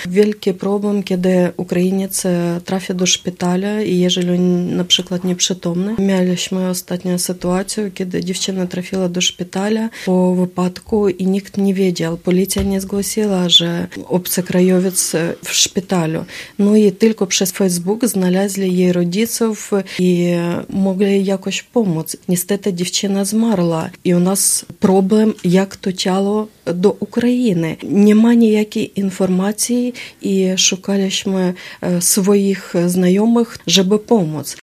Wielki problem, kiedy Ukrainiec trafia do szpitala i jeżeli on na przykład nieprzytomny. Mieliśmy ostatnią sytuację, kiedy dziewczyna trafiła do szpitala po wypadku i nikt nie wiedział. Policja nie zgłosiła, że obcokrajowiec w szpitalu. No i tylko przez Facebook znaleźli jej rodziców i mogli jakoś pomóc. Niestety dziewczyna zmarła i u nas problem, jak to ciało do України. Нема ніякої інформації і шукaliśmy swoich znajomych, żeby pomóc.